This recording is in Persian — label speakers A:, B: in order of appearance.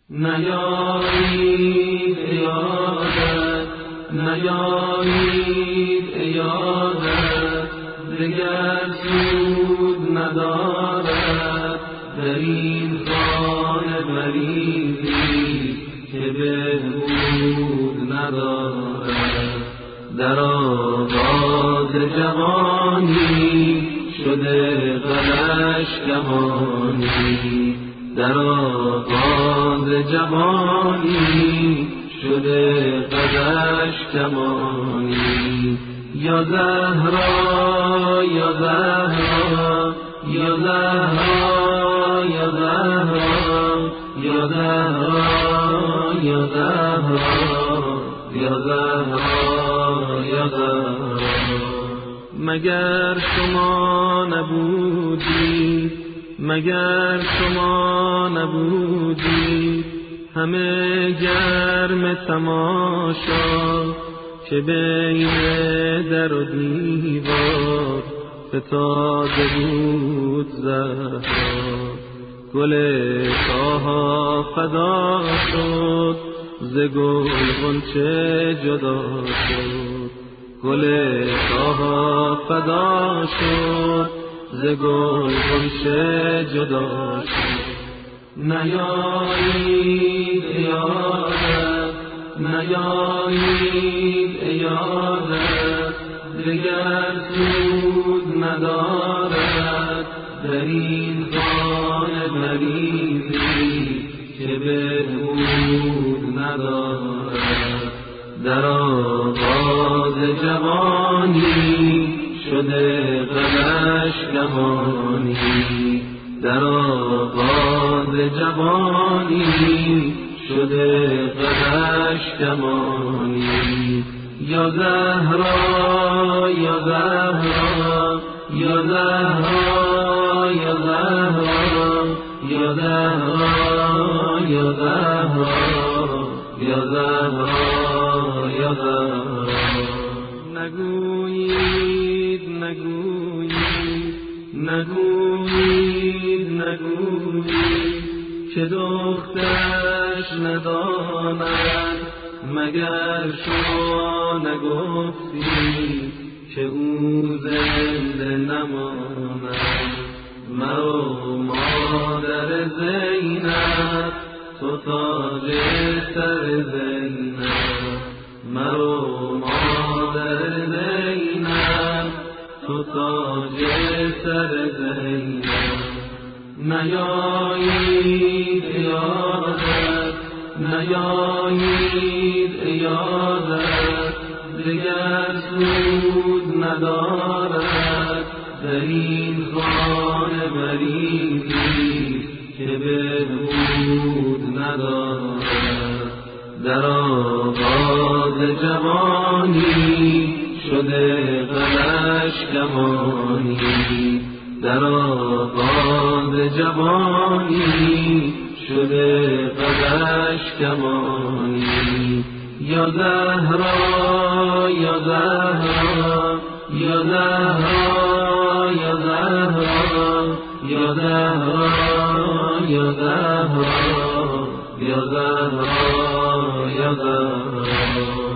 A: نیایید ایادت، نیایید ایادت، دگر سود ندارد در این خانه مریضی که بهبود ندارد. در آغاز جوانی شده غمش کمانی، در آغاز جوانی شده غمش کمانی. یا زهرا یا زهرا یا زهرا یا زهرا یا زهرا یا زهرا یا زهرا یا زهرا. مگر شما نبودی، مگر شما نبودی همه گرم تماشا که بین در و دیوار فتاده بود زهرا. گل کاها فدا شد ز گل غنچه جدا شد، گل کاها فدا شد ز گل غنچه جدا شد. نیایید ایادت، نیایید ایادت، دگر سود ندارد در این خانه مریضی که بهبود ندارد. در آغاز جوانی شده غمش کمانی، در آغاز جوانی شده غمش کمانی. یا زهرا یا زهرا یا زهرا یا زهرا یا زهرا یا زهرا یا زهرا یا زهرا. نگویید نگویید نگویید نگویید که دخترش نداند، مگر شما نگفتید که او زنده نماند. مرو مادر زینب تو تاج سر زینب، مرو مادر زینب تو تاج سر زینب. نیایید ایادت، نیایید ایادت، دگر سود ندارد در این خانه مریضی که بهبود ندارد. در آغاز جوانی شده غمش کمانی، در آغاز جوانی شده غمش کمانی. یا زهرا یا زهرا یا زهرا یا زهرا یا زهرا یا زهرا یا زهرا یا زهرا.